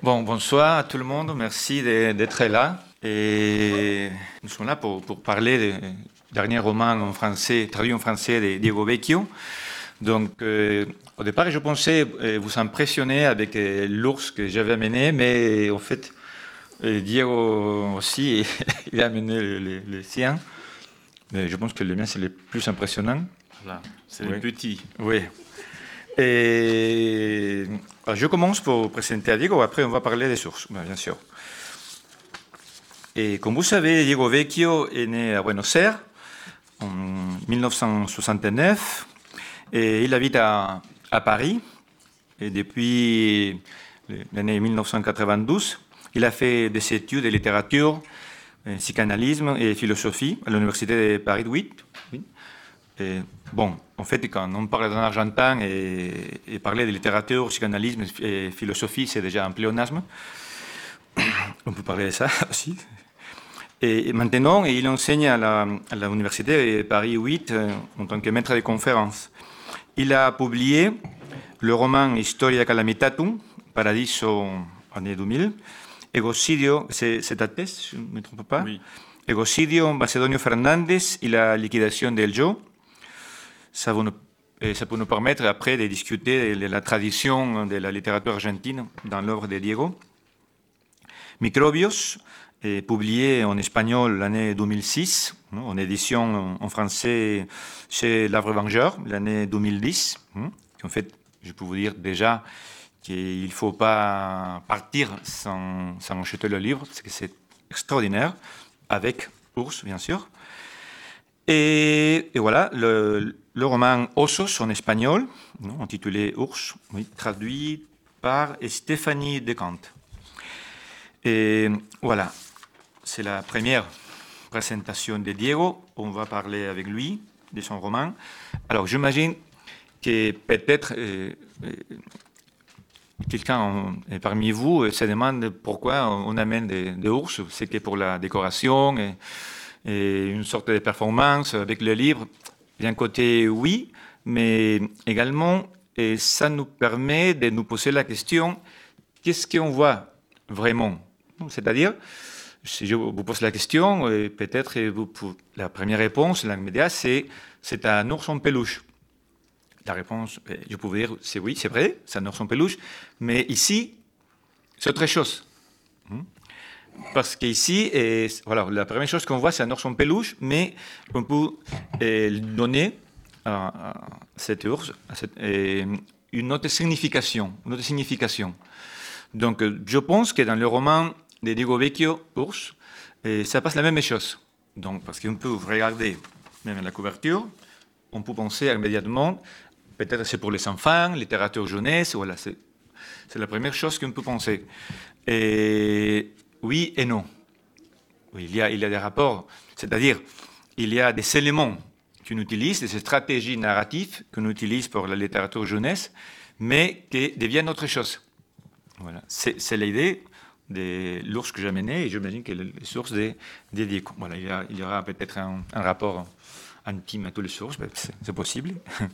Bon, bonsoir à tout le monde, merci d'être là. Et nous sommes là pour parler du dernier roman en français, traduit en français de Diego Vecchio. Donc, au départ, je pensais vous impressionner avec l'ours que j'avais amené, mais en fait, Diego aussi, il a amené le sien. Mais je pense que le mien, c'est le plus impressionnant. Voilà, c'est le petit. Oui. Et je commence pour présenter à Diego, après on va parler des sources, bien sûr. Et comme vous savez, Diego Vecchio est né à Buenos Aires en 1969 et il habite à Paris. Et depuis l'année 1992, il a fait des études de littérature, psychanalysme et philosophie à l'Université de Paris 8. Et bon, en fait, quand on parle d'un argentin et parler de littérature, psychanalyse et philosophie, c'est déjà un pléonasme. On peut parler de ça aussi. Et maintenant, il enseigne à l'Université de Paris 8 en tant que maître de conférences. Il a publié le roman Historia Calamitatum, Paradiso, année 2000, Egocidio, c'est ta thèse, je ne me trompe pas? Oui. Egocidio, Macedonio Fernández et la liquidation del Yo. Ça peut nous permettre après de discuter de la tradition de la littérature argentine dans l'œuvre de Diego. Microbios, publié en espagnol l'année 2006, en édition en français chez L'Arbre Vengeur l'année 2010. En fait, je peux vous dire déjà qu'il ne faut pas partir sans acheter le livre, parce que c'est extraordinaire, avec Ours, bien sûr. Et voilà, le roman Osos en espagnol, intitulé Ours, traduit par Stéphanie Decant. Et voilà, c'est la première présentation de Diego. On va parler avec lui de son roman. Alors, j'imagine que peut-être quelqu'un parmi vous se demande pourquoi on amène des ours. C'est que pour la décoration et une sorte de performance avec le livre. D'un côté, oui, mais également, ça nous permet de nous poser la question, qu'est-ce qu'on voit vraiment? C'est-à-dire, si je vous pose la question, peut-être la première réponse, l'immédiat, c'est un ours en peluche. La réponse, je pouvais dire, c'est oui, c'est vrai, c'est un ours en peluche, mais ici, c'est autre chose. Parce qu'ici, voilà, la première chose qu'on voit, c'est un ours en peluche, mais on peut donner à cet ours une autre signification. Donc, je pense que dans le roman de Diego Vecchio, Ours, ça passe la même chose. Donc, parce qu'on peut regarder même la couverture, on peut penser immédiatement, peut-être c'est pour les enfants, littérature jeunesse, voilà, c'est la première chose qu'on peut penser. Et oui et non. Oui, il y a des rapports, c'est-à-dire il y a des éléments qu'on utilise, des stratégies narratives qu'on utilise pour la littérature jeunesse, mais qui deviennent autre chose. Voilà, c'est l'idée de l'ours que j'ai amené, et j'imagine que les sources des Diego. Voilà, il y aura peut-être un rapport intime à tous les sources, c'est possible.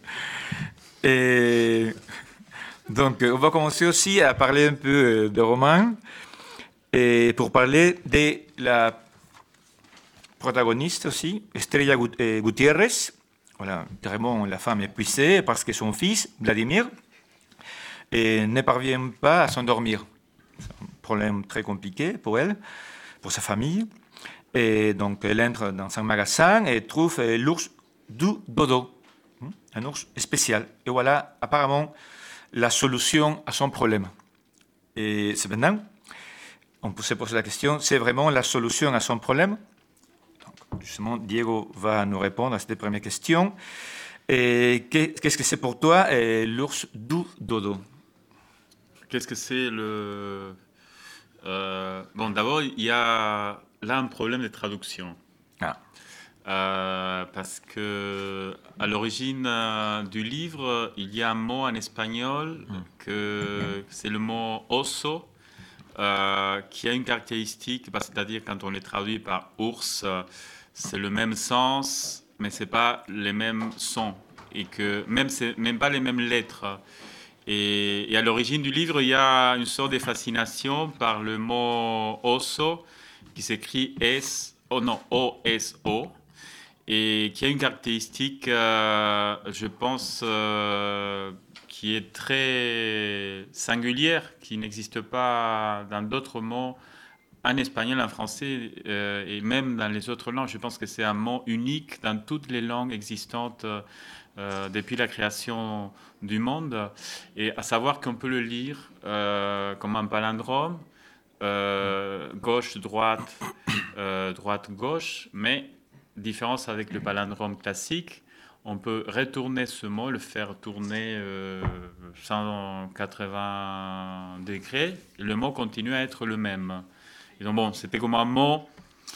Et donc, on va commencer aussi à parler un peu de roman. Et pour parler de la protagoniste aussi, Estrella Gutiérrez, voilà, carrément la femme épuisée parce que son fils, Vladimir, ne parvient pas à s'endormir. C'est un problème très compliqué pour elle, pour sa famille. Et donc elle entre dans un magasin et trouve l'ours du dodo, un ours spécial. Et voilà apparemment la solution à son problème. Et c'est maintenant on peut se poser la question, c'est vraiment la solution à son problème? Donc, justement, Diego va nous répondre à cette première question. Et qu'est-ce que c'est pour toi l'ours du dodo? Qu'est-ce que c'est Bon, d'abord, il y a là un problème de traduction. Parce que à l'origine du livre, il y a un mot en espagnol que c'est le mot oso, qui a une caractéristique, c'est-à-dire quand on les traduit par ours, c'est le même sens, mais c'est pas les mêmes sons et que même pas les mêmes lettres. Et à l'origine du livre, il y a une sorte de fascination par le mot osso, qui s'écrit O-S-O, et qui a une caractéristique, je pense, qui est très singulière, qui n'existe pas dans d'autres mots, en espagnol, en français, et même dans les autres langues. Je pense que c'est un mot unique dans toutes les langues existantes depuis la création du monde, et à savoir qu'on peut le lire comme un palindrome, gauche-droite, droite-gauche, mais différence avec le palindrome classique, on peut retourner ce mot, le faire tourner 180 degrés, et le mot continue à être le même. Et donc bon, c'était comme un mot,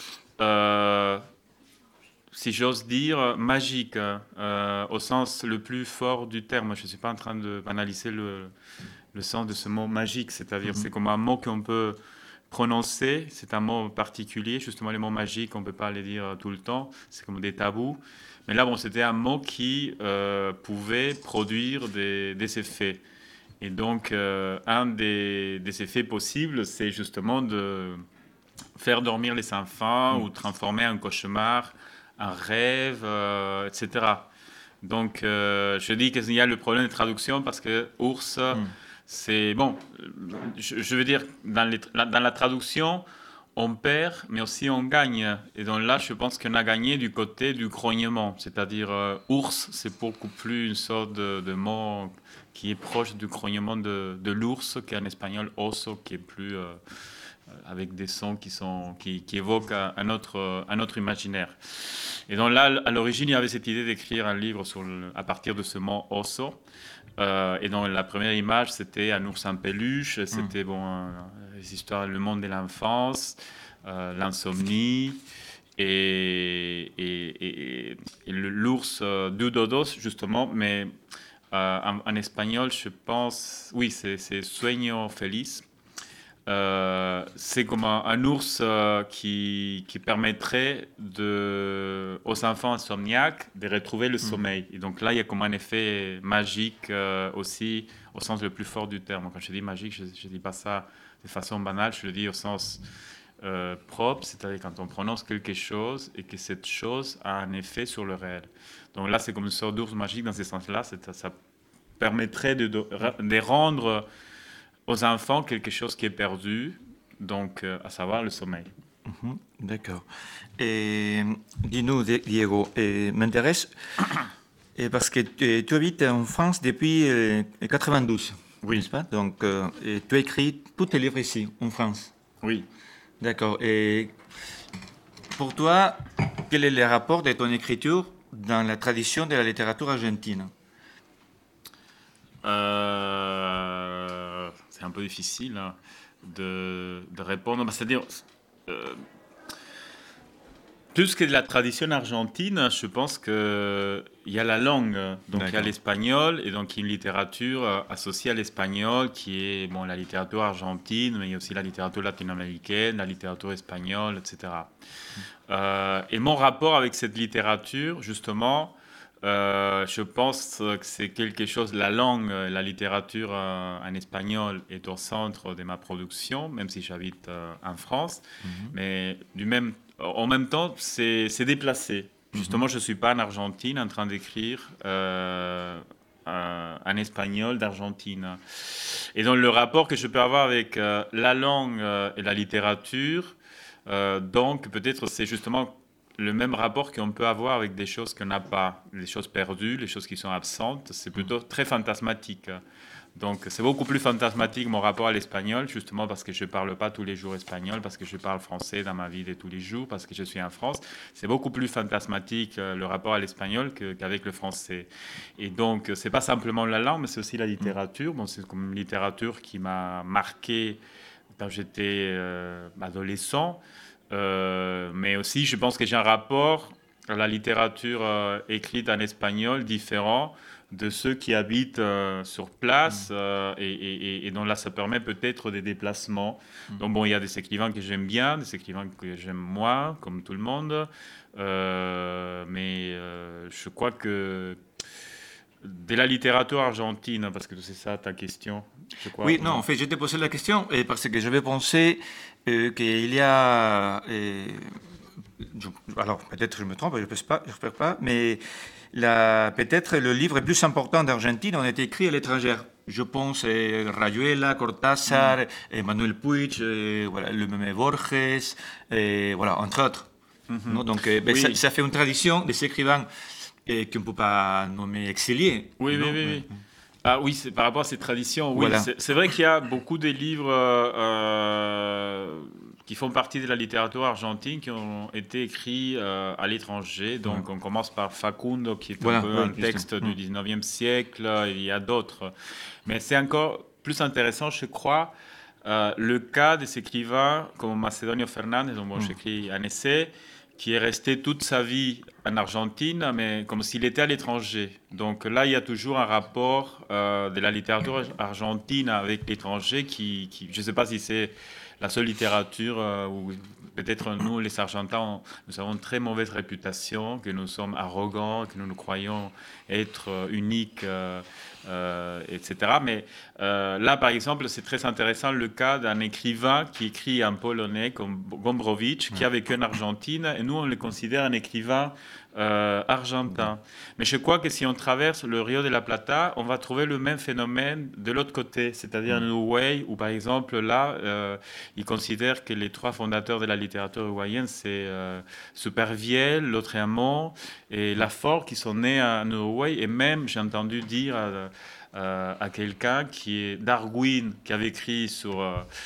si j'ose dire, magique, au sens le plus fort du terme. Je ne suis pas en train de banaliser le sens de ce mot magique, c'est-à-dire c'est comme un mot qu'on peut prononcer, c'est un mot particulier, justement les mots magiques, on ne peut pas les dire tout le temps, c'est comme des tabous. Mais là, bon, c'était un mot qui pouvait produire des effets. Et donc, un des effets possibles, c'est justement de faire dormir les enfants ou transformer un cauchemar, un rêve, etc. Donc, je dis qu'il y a le problème de traduction parce que ours, c'est bon. Je veux dire, dans la traduction, on perd, mais aussi on gagne. Et donc là, je pense qu'on a gagné du côté du grognement. C'est-à-dire, ours, c'est beaucoup plus une sorte de mot qui est proche du grognement de l'ours qu'en espagnol oso, qui est plus avec des sons qui évoquent un autre imaginaire. Et donc là, à l'origine, il y avait cette idée d'écrire un livre à partir de ce mot oso. Et donc la première image, c'était un ours en peluche. C'était les histoires, le monde de l'enfance, l'insomnie et l'ours Dudodos, justement. Mais en espagnol, je pense, oui, c'est Sueño Feliz. C'est comme un ours qui permettrait aux enfants insomniaques de retrouver le sommeil. Et donc là, il y a comme un effet magique aussi, au sens le plus fort du terme. Quand je dis magique, je ne dis pas ça de façon banale, je le dis au sens propre, c'est-à-dire quand on prononce quelque chose et que cette chose a un effet sur le réel. Donc là, c'est comme une sorte d'ours magique dans ce sens-là. Ça permettrait de rendre aux enfants quelque chose qui est perdu, donc à savoir le sommeil. D'accord. Et dis-nous, Diego, m'intéresse parce que tu habites en France depuis 92, oui. N'est-ce pas? Donc, tu as écrit tous tes livres ici, en France. Oui. D'accord. Et pour toi, quel est le rapport de ton écriture dans la tradition de la littérature argentine? C'est un peu difficile de répondre. C'est-à-dire, plus que de la tradition argentine, je pense qu'il y a la langue. Donc il y a l'espagnol, et donc il y a une littérature associée à l'espagnol qui est la littérature argentine, mais il y a aussi la littérature latino-américaine, la littérature espagnole, etc. Et mon rapport avec cette littérature, justement, je pense que c'est quelque chose, la langue, la littérature en espagnol est au centre de ma production, même si j'habite en France. Mais en même temps, c'est déplacé. Justement, je ne suis pas en Argentine en train d'écrire en espagnol d'Argentine. Et donc, le rapport que je peux avoir avec la langue et la littérature, donc peut-être c'est justement le même rapport qu'on peut avoir avec des choses qu'on n'a pas, les choses perdues, les choses qui sont absentes, c'est plutôt très fantasmatique. Donc c'est beaucoup plus fantasmatique mon rapport à l'espagnol, justement parce que je ne parle pas tous les jours espagnol, parce que je parle français dans ma vie de tous les jours, parce que je suis en France. C'est beaucoup plus fantasmatique le rapport à l'espagnol qu'avec le français. Et donc c'est pas simplement la langue, mais c'est aussi la littérature. Bon, c'est comme une littérature qui m'a marqué quand j'étais adolescent. Mais aussi, je pense que j'ai un rapport à la littérature écrite en espagnol différent de ceux qui habitent sur place et dont là, ça permet peut-être des déplacements. Donc bon, il y a des écrivains que j'aime bien, des écrivains que j'aime moins, comme tout le monde. Mais je crois que de la littérature argentine, parce que c'est ça ta question, je crois. Oui, non, en fait, je t'ai posé la question parce que j'avais pensé qu'il y a... alors, peut-être je me trompe, je n'espère pas, mais peut-être le livre le plus important d'Argentine a été écrit à l'étranger. Je pense Rayuela, Cortázar, Manuel Puig, voilà, le même Borges, voilà, entre autres. Non, donc, Oui. ça fait une tradition des écrivains qu'on ne peut pas nommer exiliés. Oui, non? oui, oui, oui. Ah oui, par rapport à ces traditions, oui, Voilà. c'est vrai qu'il y a beaucoup de livres qui font partie de la littérature argentine qui ont été écrits à l'étranger. Donc on commence par Facundo, qui est un peu un texte du 19e siècle, il y a d'autres. Mais c'est encore plus intéressant, je crois, le cas des écrivains comme Macedonio Fernández, dont j'écris un essai, qui est resté toute sa vie en Argentine, mais comme s'il était à l'étranger. Donc là, il y a toujours un rapport de la littérature argentine avec l'étranger qui je ne sais pas si c'est la seule littérature où peut-être nous, les Argentins, nous avons une très mauvaise réputation, que nous sommes arrogants, que nous nous croyons être uniques, etc. Mais là, par exemple, c'est très intéressant le cas d'un écrivain qui écrit en polonais, comme Gombrowicz, qui a vécu en Argentine, et nous, on le considère un écrivain argentin. Mais je crois que si on traverse le Rio de la Plata, on va trouver le même phénomène de l'autre côté, c'est-à-dire en Uruguay, où par exemple là, ils considèrent que les trois fondateurs de la littérature uruguayenne, c'est Supervielle, Lautréamont et Lafort, qui sont nés en Uruguay, et même j'ai entendu dire à quelqu'un qui est Darwin, qui avait écrit sur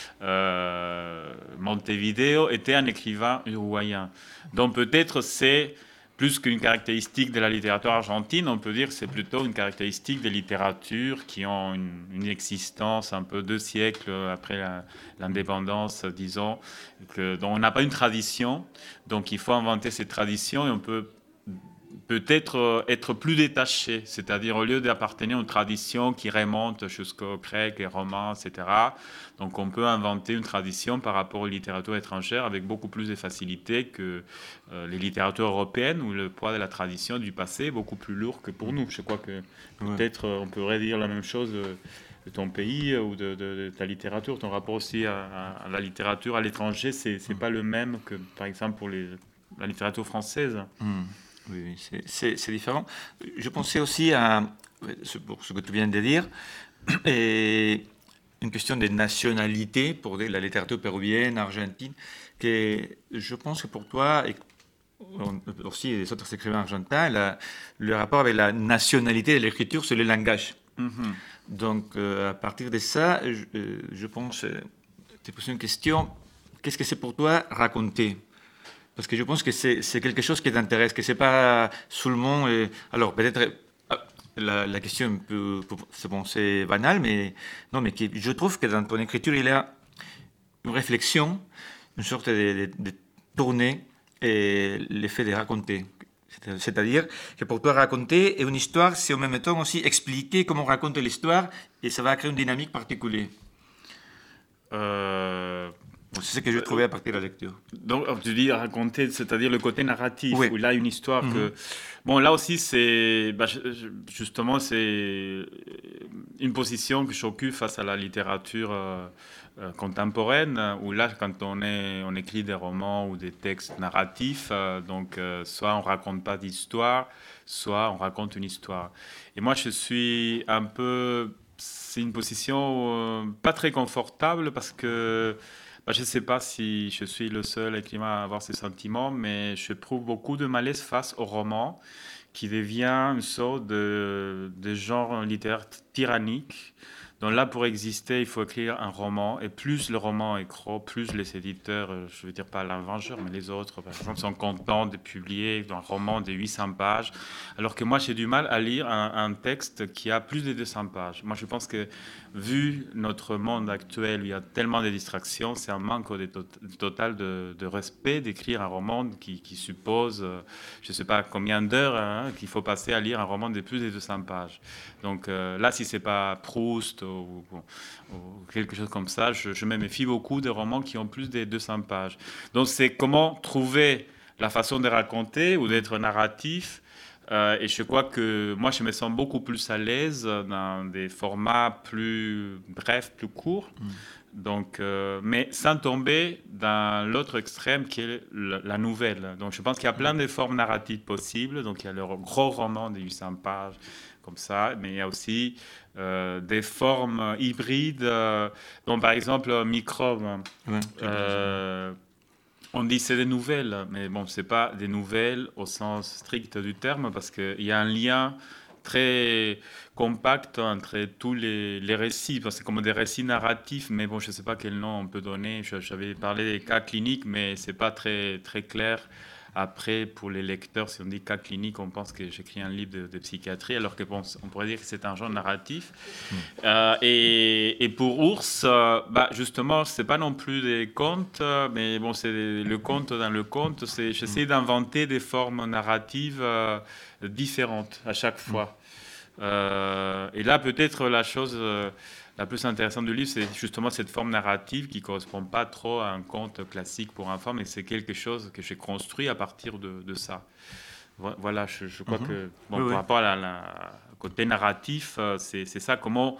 Montevideo, était un écrivain uruguayen. Donc peut-être c'est plus qu'une caractéristique de la littérature argentine, on peut dire que c'est plutôt une caractéristique des littératures qui ont une existence un peu 2 siècles après l'indépendance, disons, dont on n'a pas une tradition. Donc il faut inventer cette tradition et on peut peut-être être plus détaché, c'est-à-dire au lieu d'appartenir à une tradition qui remonte jusqu'aux Grecs et Romains, etc. Donc on peut inventer une tradition par rapport aux littératures étrangères avec beaucoup plus de facilité que les littératures européennes où le poids de la tradition du passé est beaucoup plus lourd que pour nous. Je crois que peut-être on pourrait dire la même chose de ton pays ou de ta littérature. Ton rapport aussi à la littérature à l'étranger, c'est pas le même que par exemple pour la littérature française. Oui, c'est différent. Je pensais aussi à, pour ce que tu viens de dire, et une question de nationalité pour la littérature péruvienne, argentine, que je pense que pour toi, et aussi les autres écrivains argentins, le rapport avec la nationalité de l'écriture, c'est le langage. Donc, à partir de ça, je pense, te poser une question, qu'est-ce que c'est pour toi raconter ? Parce que je pense que c'est quelque chose qui t'intéresse, que c'est pas seulement... alors peut-être la question peut se penser banale, mais non, mais je trouve que dans ton écriture, il y a une réflexion, une sorte de tournée et l'effet de raconter. C'est-à-dire que pour toi, raconter une histoire, c'est en même temps aussi expliquer comment raconter l'histoire et ça va créer une dynamique particulière. C'est ce que j'ai trouvé à partir de la lecture. Donc, tu dis raconter, c'est-à-dire le côté narratif, oui. où là, une histoire que... Bon, là aussi, c'est... justement, c'est une position que j'occupe face à la littérature contemporaine, où là, quand on écrit des romans ou des textes narratifs, donc soit on raconte pas d'histoire, soit on raconte une histoire. Et moi, je suis un peu... C'est une position pas très confortable parce que... je ne sais pas si je suis le seul écrivain à avoir ces sentiments, mais je trouve beaucoup de malaise face au roman qui devient une sorte de genre littéraire tyrannique. Donc là, pour exister, il faut écrire un roman. Et plus le roman est gros, plus les éditeurs, je ne veux dire pas l'un Vengeur, mais les autres, par exemple, sont contents de publier un roman de 800 pages. Alors que moi, j'ai du mal à lire un texte qui a plus de 200 pages. Moi, je pense que, vu notre monde actuel, où il y a tellement de distractions, c'est un manque total de respect d'écrire un roman qui suppose, je ne sais pas combien d'heures qu'il faut passer à lire un roman de plus de 200 pages. Donc là, si ce n'est pas Proust ou quelque chose comme ça, je me méfie beaucoup des romans qui ont plus de 200 pages. Donc c'est comment trouver la façon de raconter ou d'être narratif Et je crois que moi, je me sens beaucoup plus à l'aise dans des formats plus brefs, plus courts. Donc, mais sans tomber dans l'autre extrême qui est la nouvelle. Donc, je pense qu'il y a plein de formes narratives possibles. Donc, il y a le gros roman de 800 pages, comme ça, mais il y a aussi des formes hybrides. Donc, par exemple, Microbe. On dit c'est des nouvelles, mais bon, c'est pas des nouvelles au sens strict du terme, parce qu'il y a un lien très compact entre tous les récits, parce que c'est comme des récits narratifs, mais bon, je ne sais pas quel nom on peut donner. J'avais parlé des cas cliniques, mais c'est pas très, très clair. Après, pour les lecteurs, si on dit cas clinique, on pense que j'écris un livre de psychiatrie, alors que bon, on pourrait dire que c'est un genre narratif. Et pour Ours, justement, c'est pas non plus des contes, mais bon, c'est le conte dans le conte. J'essaie d'inventer des formes narratives différentes à chaque fois. Et là, peut-être la chose la plus intéressante du livre, c'est justement cette forme narrative qui ne correspond pas trop à un conte classique pour enfants, mais c'est quelque chose que j'ai construit à partir de ça. Voilà, je crois que par rapport à côté narratif, c'est ça, comment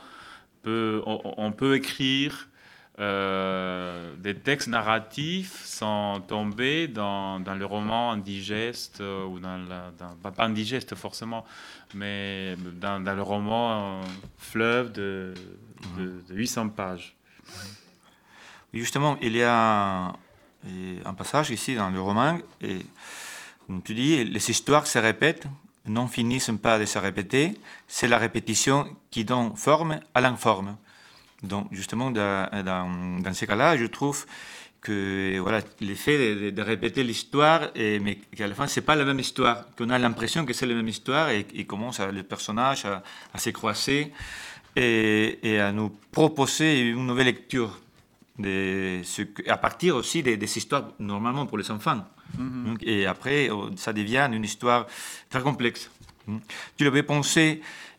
on peut écrire des textes narratifs sans tomber dans le roman indigeste ou pas indigeste forcément, mais dans le roman fleuve de 800 pages. Justement, il y a un passage ici dans le roman, et tu dis, les histoires se répètent, non finissent pas de se répéter, c'est la répétition qui donne forme à l'informe. Donc, justement, dans ces cas-là, je trouve que voilà, l'effet de répéter l'histoire, mais qu'à la fin, ce n'est pas la même histoire, qu'on a l'impression que c'est la même histoire et commence le personnage à se croiser et à nous proposer une nouvelle lecture à partir aussi des histoires normalement pour les enfants. Donc, et après, ça devient une histoire très complexe. Tu l'avais pensé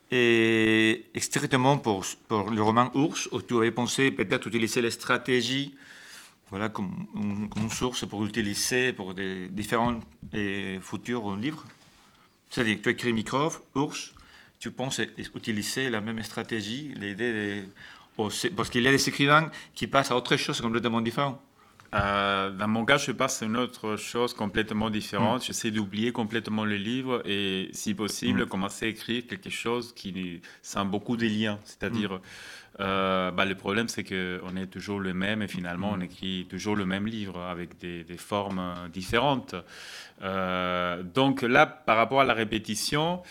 strictement pour le roman Ours, ou tu avais pensé peut-être utiliser les stratégies comme une source pour utiliser pour des différents futurs livres? C'est-à-dire que tu écris Microbe, Ours, tu penses utiliser la même stratégie, l'idée parce qu'il y a des écrivains qui passent à autre chose complètement différente. Dans mon cas, je passe à une autre chose complètement différente. J'essaie d'oublier complètement le livre et, si possible, commencer à écrire quelque chose qui sent beaucoup des liens. C'est-à-dire, le problème, c'est qu'on est toujours le même et finalement, on écrit toujours le même livre avec des formes différentes. Donc là, par rapport à la répétition,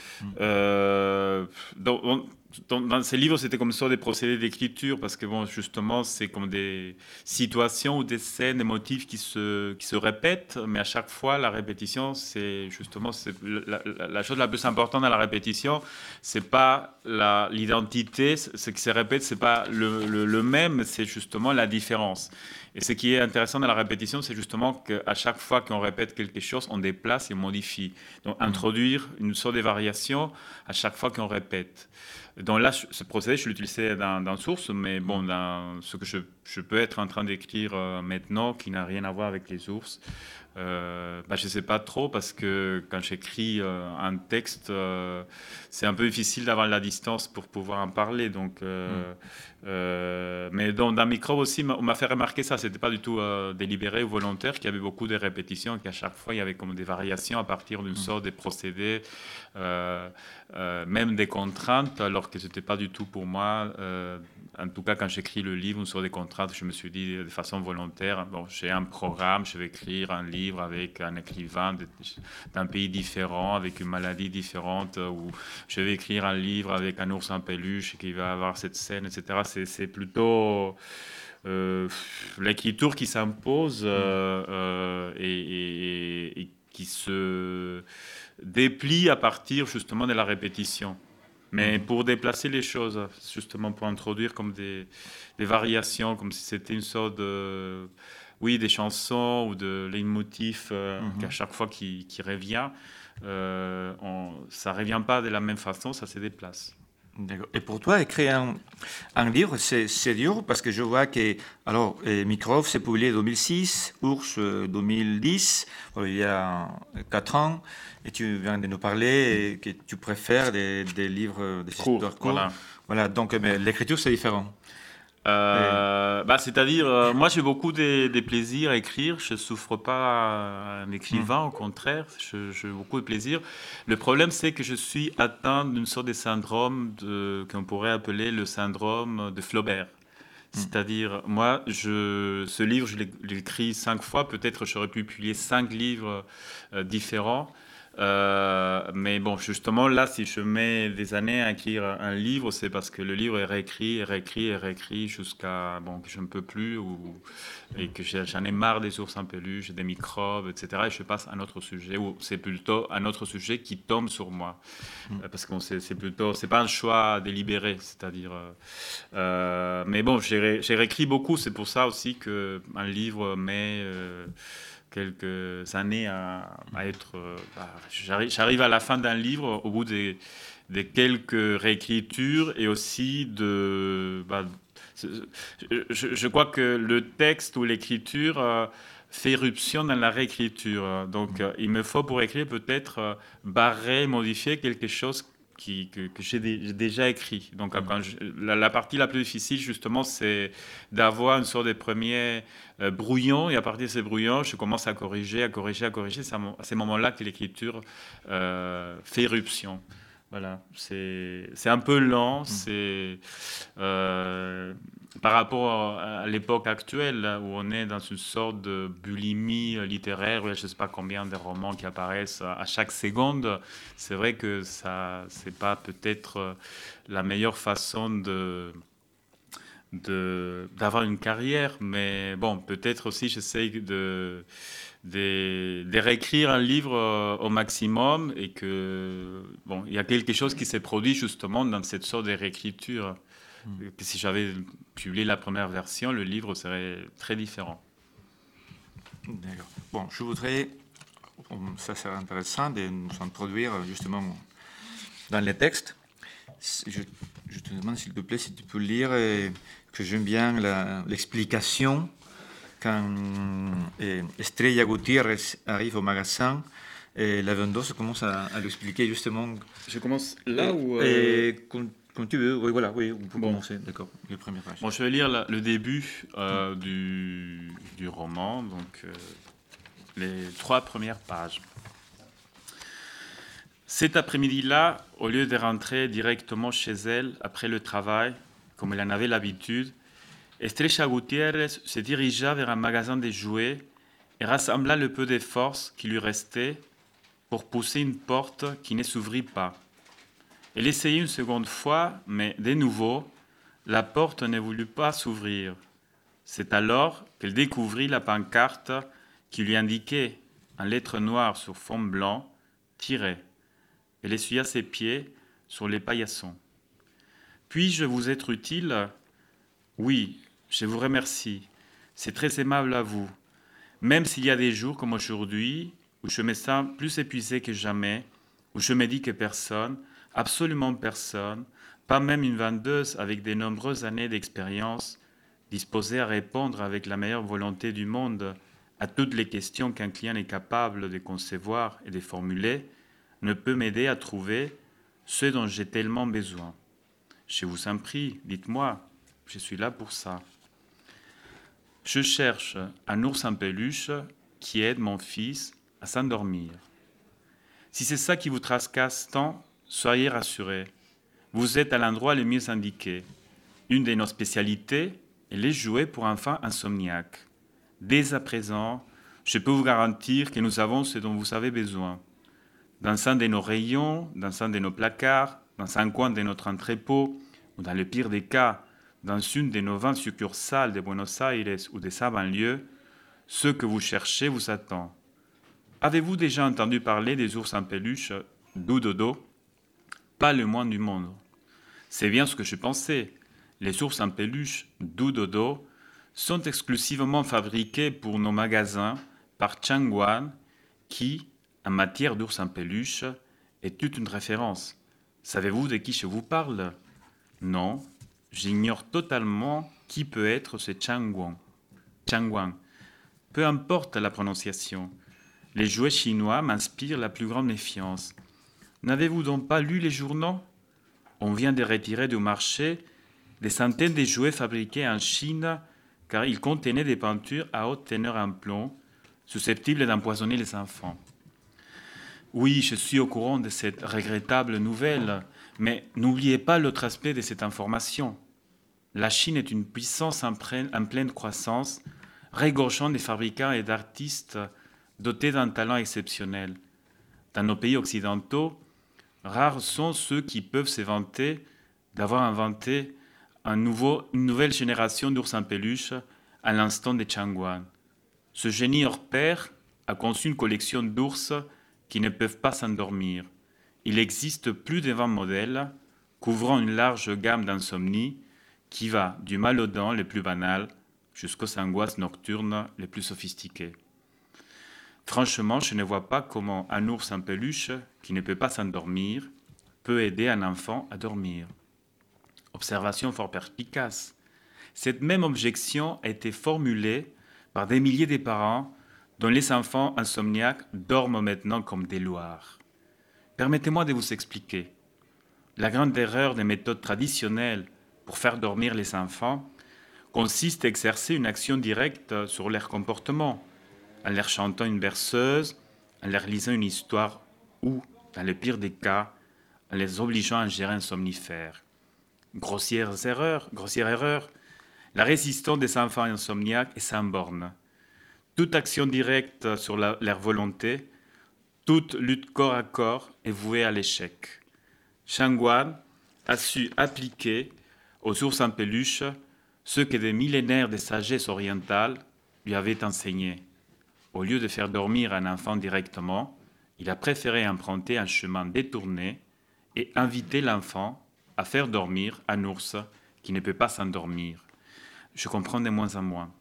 dans ces livres, c'était comme ça des procédés d'écriture, parce que bon, justement, c'est comme des situations ou des scènes, des motifs qui se répètent, mais à chaque fois, la répétition, c'est justement la chose la plus importante dans la répétition, c'est pas l'identité, ce qui se répète, c'est pas le même, c'est justement la différence. Et ce qui est intéressant dans la répétition, c'est justement qu'à chaque fois qu'on répète quelque chose, on déplace et on modifie. Donc, introduire une sorte de variation à chaque fois qu'on répète. Donc là, ce procédé, je l'utilisais dans Source, mais bon, dans ce que je peux être en train d'écrire maintenant, qui n'a rien à voir avec les ours, je ne sais pas trop, parce que quand j'écris un texte, c'est un peu difficile d'avoir la distance pour pouvoir en parler. Donc, mais dans Microbe aussi, on m'a fait remarquer ça, c'était pas du tout délibéré ou volontaire, qu'il y avait beaucoup de répétitions, qu'à chaque fois, il y avait comme des variations à partir d'une sorte de procédé, même des contraintes, alors que c'était pas du tout pour moi. En tout cas, quand j'écris le livre, une sorte de contrainte, je me suis dit de façon volontaire, bon, j'ai un programme, je vais écrire un livre avec un écrivain d'un pays différent, avec une maladie différente, ou je vais écrire un livre avec un ours en peluche qui va avoir cette scène, etc. C'est plutôt l'écriture qui s'impose et qui se déplie à partir justement de la répétition. Mais pour déplacer les choses, justement pour introduire comme des variations, comme si c'était une sorte de, des chansons ou de leitmotiv qu'à chaque fois qui revient, ça ne revient pas de la même façon, ça se déplace. D'accord. Et pour toi, écrire un livre, c'est dur parce que je vois que, alors, Microbe s'est publié en 2006, Ours 2010, il y a 4 ans, et tu viens de nous parler et que tu préfères des livres, des histoires courtes. Voilà. Voilà, donc mais l'écriture, c'est différent. C'est-à-dire, moi j'ai beaucoup des plaisirs à écrire, je souffre pas en écrivant, au contraire, j'ai beaucoup de plaisir. Le problème c'est que je suis atteint d'une sorte de syndrome qu'on pourrait appeler le syndrome de Flaubert. C'est-à-dire, moi, ce livre, je l'ai écrit 5 fois, peut-être j'aurais pu publier 5 livres différents. Mais bon, justement, là, si je mets des années à écrire un livre, c'est parce que le livre est réécrit, et réécrit, et réécrit jusqu'à que je ne peux plus, et que j'en ai marre des ours en peluche, des microbes, etc. Et je passe à un autre sujet, ou c'est plutôt un autre sujet qui tombe sur moi. Parce que c'est pas un choix délibéré, c'est-à-dire. Mais bon, j'ai réécrit beaucoup, c'est pour ça aussi qu'un livre met quelques années à être... j'arrive à la fin d'un livre au bout des quelques réécritures et aussi je crois que le texte ou l'écriture fait éruption dans la réécriture. Donc il me faut pour écrire peut-être barrer, modifier quelque chose que j'ai déjà écrit. Donc la partie la plus difficile justement c'est d'avoir une sorte de premier brouillon et à partir de ces brouillons je commence à corriger. C'est à ces moments-là que l'écriture fait éruption. Voilà, c'est un peu lent, c'est par rapport à l'époque actuelle là, où on est dans une sorte de bulimie littéraire, je ne sais pas combien de romans qui apparaissent à chaque seconde. C'est vrai que ça, c'est pas peut-être la meilleure façon d'avoir une carrière, mais bon, peut-être aussi j'essaye de réécrire un livre au maximum et que bon, il y a quelque chose qui s'est produit justement dans cette sorte de réécriture. Que si j'avais publié la première version, le livre serait très différent. D'accord. Bon, je voudrais, ça serait intéressant de nous introduire justement dans les textes. Je te demande s'il te plaît si tu peux lire, que j'aime bien l'explication quand Estrella Gutiérrez arrive au magasin. Et la vendeuse commence à l'expliquer justement. Je commence là ou Comme tu veux, oui, voilà, oui, on peut commencer, d'accord, les premières pages. Bon, je vais lire le début du roman, donc les 3 premières pages. Cet après-midi-là, au lieu de rentrer directement chez elle après le travail, comme elle en avait l'habitude, Estrella Gutiérrez se dirigea vers un magasin de jouets et rassembla le peu de force qui lui restait pour pousser une porte qui ne s'ouvrit pas. Elle essayait une seconde fois, mais de nouveau, la porte ne voulut pas s'ouvrir. C'est alors qu'elle découvrit la pancarte qui lui indiquait, en lettres noires sur fond blanc, « Tirez ». Elle essuya ses pieds sur les paillassons. « Puis-je vous être utile ? » ?»« Oui, je vous remercie. C'est très aimable à vous. Même s'il y a des jours comme aujourd'hui, où je me sens plus épuisé que jamais, où je me dis que personne, absolument personne, pas même une vendeuse avec de nombreuses années d'expérience, disposée à répondre avec la meilleure volonté du monde à toutes les questions qu'un client est capable de concevoir et de formuler, ne peut m'aider à trouver ce dont j'ai tellement besoin. Je vous en prie, dites-moi, je suis là pour ça. Je cherche un ours en peluche qui aide mon fils à s'endormir. Si c'est ça qui vous tracasse tant, soyez rassurés. Vous êtes à l'endroit le mieux indiqué. Une de nos spécialités est les jouets pour enfants insomniaques. Dès à présent, je peux vous garantir que nous avons ce dont vous avez besoin. Dans un de nos rayons, dans un de nos placards, dans un coin de notre entrepôt, ou dans le pire des cas, dans une de nos 20 succursales de Buenos Aires ou de sa banlieue, ce que vous cherchez vous attend. Avez-vous déjà entendu parler des ours en peluche Dododo ? Pas le moins du monde. C'est bien ce que je pensais. Les ours en peluche Dododo sont exclusivement fabriqués pour nos magasins par Changwan, qui, en matière d'ours en peluche, est toute une référence. Savez-vous de qui je vous parle ? Non, j'ignore totalement qui peut être ce Changguan. Changguan. Peu importe la prononciation. Les jouets chinois m'inspirent la plus grande méfiance. N'avez-vous donc pas lu les journaux? On vient de retirer du marché des centaines de jouets fabriqués en Chine car ils contenaient des peintures à haute teneur en plomb, susceptibles d'empoisonner les enfants. Oui, je suis au courant de cette regrettable nouvelle, mais n'oubliez pas l'autre aspect de cette information. La Chine est une puissance en pleine croissance, regorgeant des fabricants et d'artistes dotés d'un talent exceptionnel. Dans nos pays occidentaux, rares sont ceux qui peuvent se vanter d'avoir inventé une nouvelle génération d'ours en peluche à l'instant des Changguan. Ce génie hors pair a conçu une collection d'ours qui ne peuvent pas s'endormir. Il existe plus de 20 modèles, couvrant une large gamme d'insomnie qui va du mal aux dents les plus banales jusqu'aux angoisses nocturnes les plus sophistiquées. Franchement, je ne vois pas comment un ours en peluche qui ne peut pas s'endormir peut aider un enfant à dormir. Observation fort perspicace. Cette même objection a été formulée par des milliers de parents dont les enfants insomniaques dorment maintenant comme des loirs. Permettez-moi de vous expliquer. La grande erreur des méthodes traditionnelles pour faire dormir les enfants consiste à exercer une action directe sur leur comportement, en leur chantant une berceuse, en leur lisant une histoire ou, dans le pire des cas, en les obligeant à ingérer un somnifère. Grossière erreur. La résistance des enfants insomniaques est sans borne. Toute action directe sur leur volonté, toute lutte corps à corps est vouée à l'échec. Changguan a su appliquer aux ours en peluche ce que des millénaires de sagesse orientale lui avaient enseigné. Au lieu de faire dormir un enfant directement, il a préféré emprunter un chemin détourné et inviter l'enfant à faire dormir un ours qui ne peut pas s'endormir. Je comprends de moins en moins.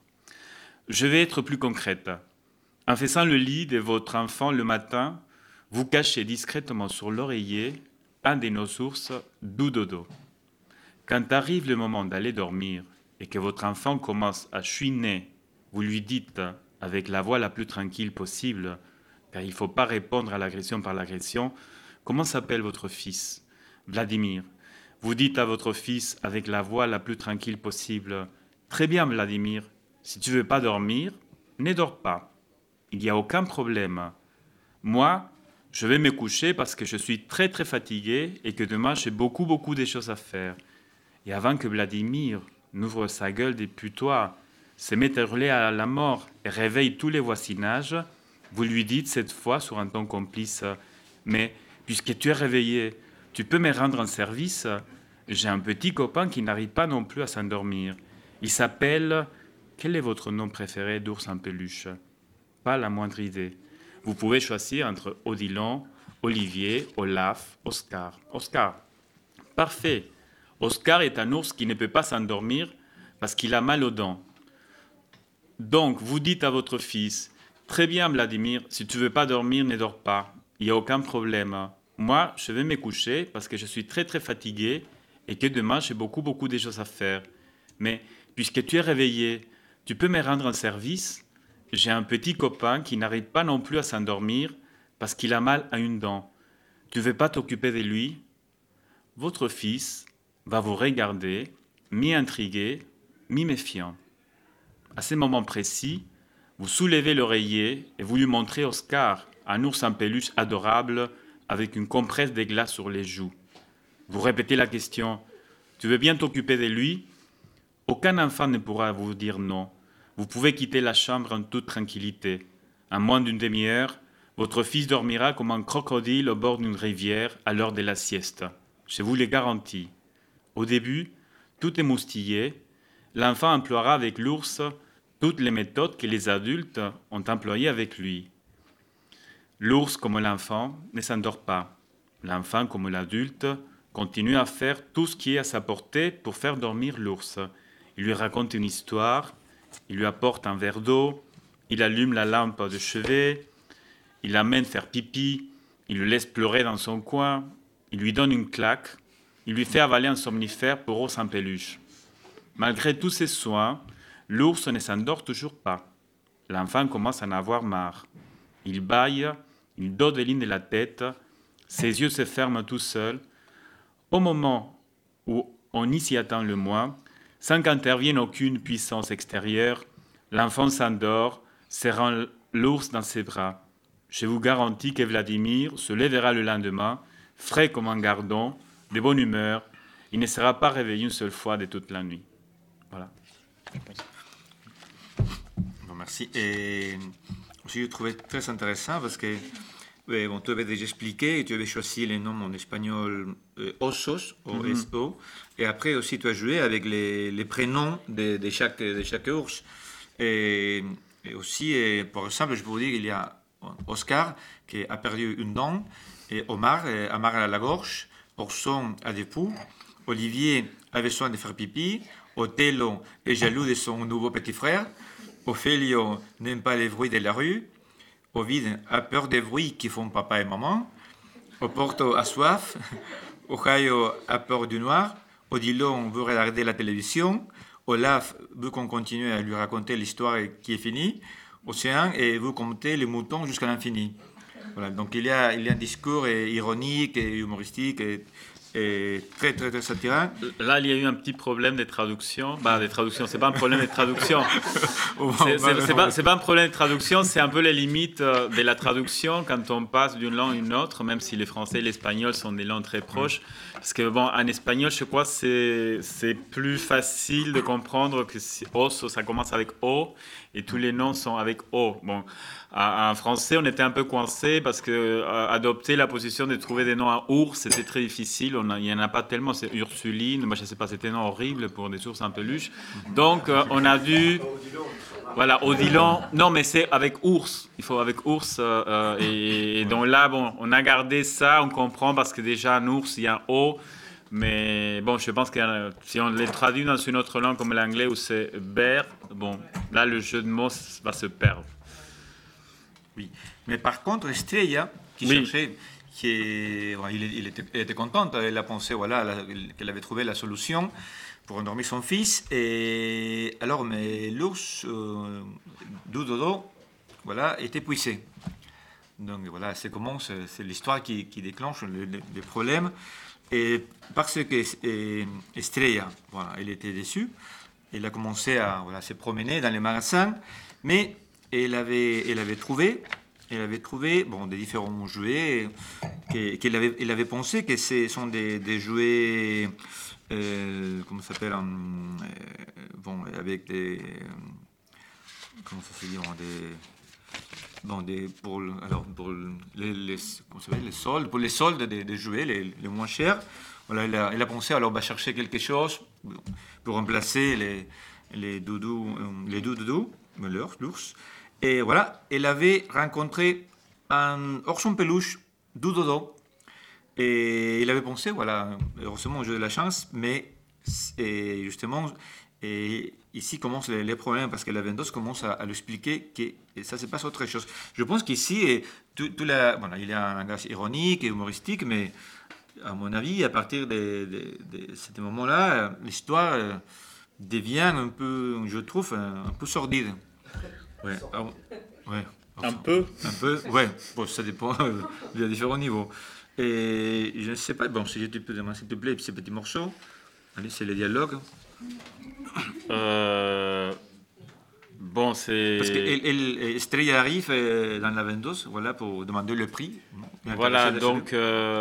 Je vais être plus concrète. En faisant le lit de votre enfant le matin, vous cachez discrètement sur l'oreiller un de nos ours doux dodo. Quand arrive le moment d'aller dormir et que votre enfant commence à chouiner, vous lui dites avec la voix la plus tranquille possible, car il ne faut pas répondre à l'agression par l'agression, comment s'appelle votre fils? Vladimir. Vous dites à votre fils avec la voix la plus tranquille possible, très bien Vladimir, si tu ne veux pas dormir, ne dors pas. Il n'y a aucun problème. Moi, je vais me coucher parce que je suis très très fatigué et que demain j'ai beaucoup de choses à faire. Et avant que Vladimir n'ouvre sa gueule des putois, se mette à hurler à la mort et réveille tous les voisinages, vous lui dites cette fois sur un ton complice, mais puisque tu es réveillé, tu peux me rendre un service? J'ai un petit copain qui n'arrive pas non plus à s'endormir. Il s'appelle... Quel est votre nom préféré d'ours en peluche? Pas la moindre idée. Vous pouvez choisir entre Odilon, Olivier, Olaf, Oscar. Oscar. Parfait. Oscar est un ours qui ne peut pas s'endormir parce qu'il a mal aux dents. Donc, vous dites à votre fils, très bien Vladimir, si tu ne veux pas dormir, ne dors pas. Il n'y a aucun problème. Moi, je vais me coucher parce que je suis très très fatigué et que demain, j'ai beaucoup de choses à faire. Mais puisque tu es réveillé, tu peux me rendre un service? J'ai un petit copain qui n'arrive pas non plus à s'endormir parce qu'il a mal à une dent. Tu ne veux pas t'occuper de lui? Votre fils va vous regarder, mi-intrigué, mi-méfiant. À ce moment précis, vous soulevez l'oreiller et vous lui montrez Oscar, un ours en peluche adorable avec une compresse de glace sur les joues. Vous répétez la question, tu veux bien t'occuper de lui? Aucun enfant ne pourra vous dire non. Vous pouvez quitter la chambre en toute tranquillité. En moins d'une demi-heure, votre fils dormira comme un crocodile au bord d'une rivière à l'heure de la sieste. Je vous le garantis. Au début, tout émoustillé, l'enfant emploiera avec l'ours toutes les méthodes que les adultes ont employées avec lui. L'ours, comme l'enfant, ne s'endort pas. L'enfant, comme l'adulte, continue à faire tout ce qui est à sa portée pour faire dormir l'ours. Il lui raconte une histoire, il lui apporte un verre d'eau, il allume la lampe de chevet, il l'amène faire pipi, il le laisse pleurer dans son coin, il lui donne une claque, Il lui fait avaler un somnifère pour ours en peluche. Malgré tous ses soins, l'ours ne s'endort toujours pas. L'enfant commence à en avoir marre. Il bâille, il dodeline de la tête, ses yeux se ferment tout seuls. Au moment où on y s'y attend le moins, sans qu'intervienne aucune puissance extérieure, l'enfant s'endort, serrant l'ours dans ses bras. Je vous garantis que Vladimir se lèvera le lendemain, frais comme un gardon, de bonne humeur. Il ne sera pas réveillé une seule fois de toute la nuit. Voilà. Bon, merci. Et aussi, je trouvais très intéressant parce que bon, tu avais déjà expliqué et tu avais choisi les noms en espagnol osos, O-S-O. Et après aussi, tu as joué avec les prénoms de chaque ours. Et aussi, par exemple, je peux vous dire qu'il y a Oscar qui a perdu une dent, et Omar a mal à la gorge, Orson a des poux, Olivier a besoin de faire pipi, Othello est jaloux de son nouveau petit frère, Ophelio n'aime pas les bruits de la rue, Ovide a peur des bruits qui font papa et maman, Oporto a soif, Ohio a peur du noir, Odilon veut regarder la télévision, Olaf veut qu'on continue à lui raconter l'histoire qui est finie, Océan et veut compter les moutons jusqu'à l'infini. Voilà, donc il y a un discours ironique et humoristique et très, très, très satirant. Là, il y a eu un petit problème des traductions. C'est pas un problème de traduction. C'est pas un problème de traduction, c'est un peu les limites de la traduction quand on passe d'une langue à une autre, même si le français et l'espagnol sont des langues très proches. Parce que, bon, en espagnol, je crois que c'est plus facile de comprendre que oso, ça commence avec O et tous les noms sont avec O. Bon, en français, on était un peu coincé parce que adopter la position de trouver des noms à ours, c'était très difficile. Il n'y en a pas tellement. C'est Ursuline, moi je ne sais pas, c'était un nom horrible pour des ours en peluche. Donc, on a dû. Voilà, Odilon. Non, mais c'est avec ours. Il faut avec ours. Et donc là, bon, on a gardé ça, on comprend parce que déjà, un ours, il y a un O. Mais bon, je pense que si on les traduit dans une autre langue comme l'anglais où c'est bear, bon, là, le jeu de mots va se perdre. Oui, mais par contre, Estrella, qui cherchait, il était contente, elle a pensé qu'elle avait trouvé la solution pour endormir son fils. Et alors, mais l'ours, Doudodo, est épuisé. Donc voilà, c'est l'histoire qui déclenche le problème. Et parce que Estrella, elle était déçue, elle a commencé à se promener dans les magasins, mais elle avait trouvé des différents jouets qu'elle avait pensé que ce sont des jouets comment ça s'appelle avec des comment ça se dit pour les soldes, pour les soldes des jouets les moins chers. Voilà, elle a pensé alors chercher quelque chose pour remplacer les doudous, l'ours. Et voilà, elle avait rencontré un ours en peluche, Doudodo. Et il avait pensé, heureusement, j'ai de la chance, mais justement, ici commencent les problèmes, parce que la vendeuse commence à lui expliquer que ça se passe autre chose. Je pense qu'ici, il y a un langage ironique et humoristique, mais à mon avis, à partir de ce moment-là, l'histoire devient un peu, je trouve, un peu sordide. Ouais. Un peu, ouais. Bon, ça dépend de différents niveaux. Et je ne sais pas, si je te peux demander, s'il te plaît, ces petits morceaux. Allez, c'est les dialogues. Bon, c'est... Parce que Estrella arrive dans la vendeuse, pour demander le prix. Voilà, donc,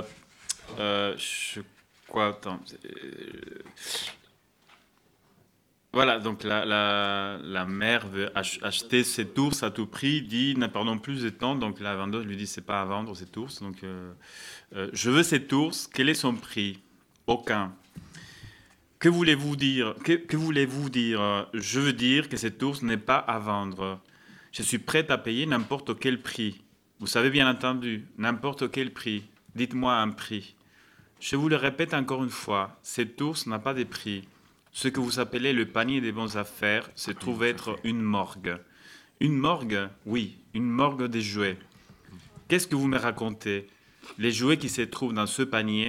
voilà, donc la mère veut acheter cette ours à tout prix, dit ne perdons plus de temps, donc la vendeuse lui dit c'est pas à vendre cette ours, donc je veux cette ours, quel est son prix? Aucun. Que voulez-vous dire? Que voulez-vous dire? Je veux dire que cette ours n'est pas à vendre. Je suis prête à payer n'importe quel prix. Vous savez bien entendu, n'importe quel prix. Dites-moi un prix. Je vous le répète encore une fois, cette ours n'a pas de prix. Ce que vous appelez le panier des bonnes affaires se trouve être une morgue. Une morgue? Oui, une morgue des jouets. Qu'est-ce que vous me racontez? Les jouets qui se trouvent dans ce panier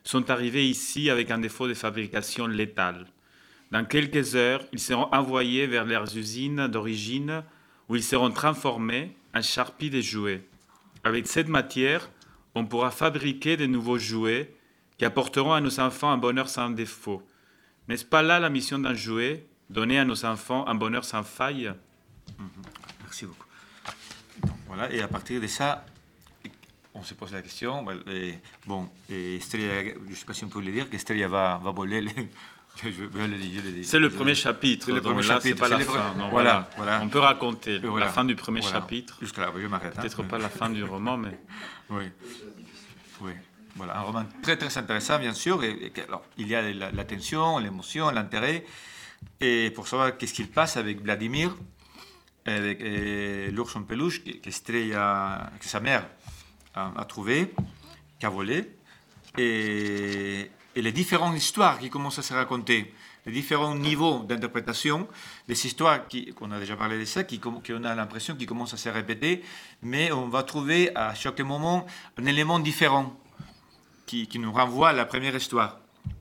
sont arrivés ici avec un défaut de fabrication létal. Dans quelques heures, ils seront envoyés vers leurs usines d'origine où ils seront transformés en charpie de jouets. Avec cette matière, on pourra fabriquer de nouveaux jouets qui apporteront à nos enfants un bonheur sans défaut. N'est-ce pas là la mission d'un jouet, donner à nos enfants un bonheur sans faille? Merci beaucoup. Donc, voilà, et à partir de ça, on se pose la question. Estrella, je ne sais pas si on peut le dire, qu'Estrella va voler les... C'est le premier chapitre. C'est le premier chapitre. C'est pas la fin. Non, voilà. On peut raconter voilà. la fin du premier chapitre. Jusqu'à là, je m'arrête. Peut-être pas la fin du roman, mais... Oui. Voilà, un roman très très intéressant, bien sûr. Alors, il y a la tension, l'émotion, l'intérêt. Et pour savoir qu'est-ce qu'il passe avec Vladimir, avec l'ours en peluche que sa mère a trouvé, qui a volé, et les différentes histoires qui commencent à se raconter, les différents niveaux d'interprétation, les histoires qu'on a déjà parlé de ça, qu'on a l'impression qu'ils commencent à se répéter, mais on va trouver à chaque moment un élément différent qui nous renvoie à la première histoire.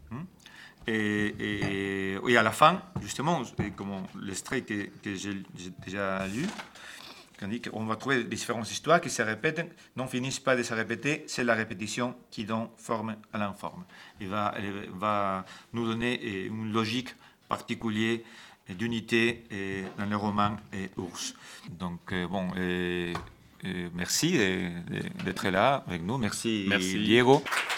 Et à la fin, justement, comme l'extrait que j'ai déjà lu, on dit qu'on va trouver différentes histoires qui se répètent, n'en finissent pas de se répéter, c'est la répétition qui donne forme à l'informe. Elle va nous donner une logique particulière d'unité dans le roman Ours. Donc, merci d'être là avec nous. Merci. Merci. Diego.